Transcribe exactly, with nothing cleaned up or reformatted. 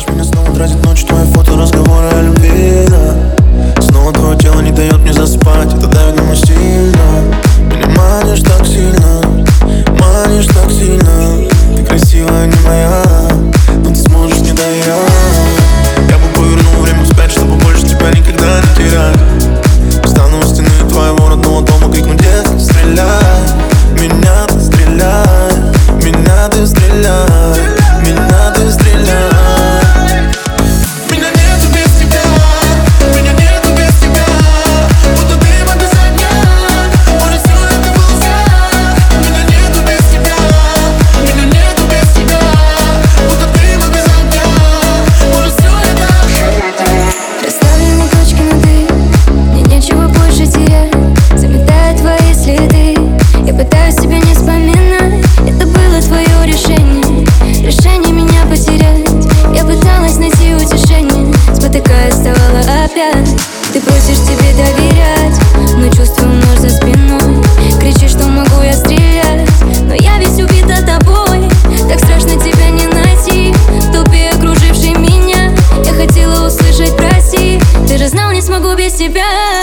заставляешь меня снова тратить ночь. Твои фото, разговоры о любви, да. Снова твое тело не дает мне заспать. Это давит на мой сильно. Меня манишь так сильно, манишь так сильно. Ты красивая, не моя, но ты сможешь не доверять. Я бы повернул время вспять, чтобы больше тебя никогда не терять. Встану у стены твоего родного дома, крикну: детка, стреляй. Меня ты стреляй, меня ты стреляй, меня ты стреляй. Меня нету без тебя, меня нету без тебя. Будто дыма без огня, может все это было зря. Меня нету без тебя, меня нету без тебя. Будто дыма без огня, может все это. Расставлены точки над «и», мне нечего больше терять. Заметаю твои следы, я пытаюсь тебя не вспоминать. Это было твое решение, решение меня потерять. Я пыталась найти утешение, спотыкаясь, вставала опять. Ты просишь тебе доверять, но чувствую нож за спиной. Кричишь, что могу я стрелять, но я весь убита тобой. Так страшно тебя не найти, в толпе окружившей меня. Я хотела услышать прости, ты же знал, не смогу без тебя.